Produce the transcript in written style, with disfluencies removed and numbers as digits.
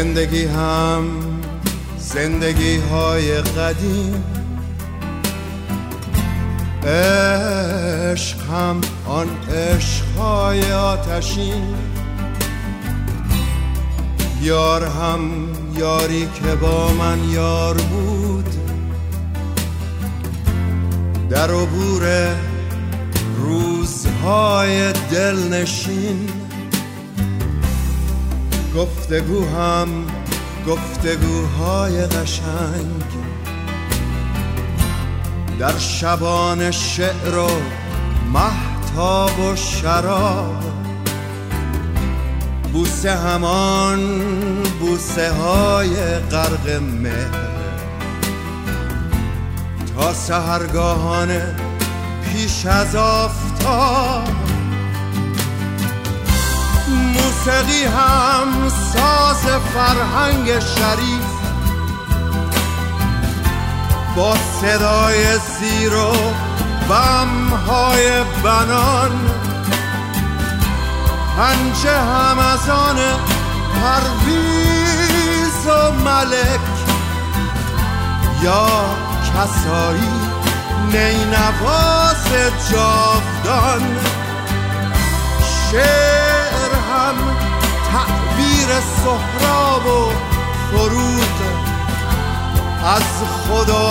زندگی هم زندگی های قدیم، عشق هم آن عشق های آتشین، یار هم یاری که با من یار بود، در عبور روزهای دلنشین. گفتگو هم گفتگوهای قشنگ، در شبان شعر و مهتاب و شراب، بوسه همان بوسه های غرق مهر، تا سحرگاهانه پیش از آفتاب. موسیقی هم ساز فرهنگ شریف، با صدای زیر و بم‌های بنان، پنجه هم از آن پرویز و ملک، یا کسایی نینواز جاودان. شعر هم تعبیر سهراب و فروغ، از خدا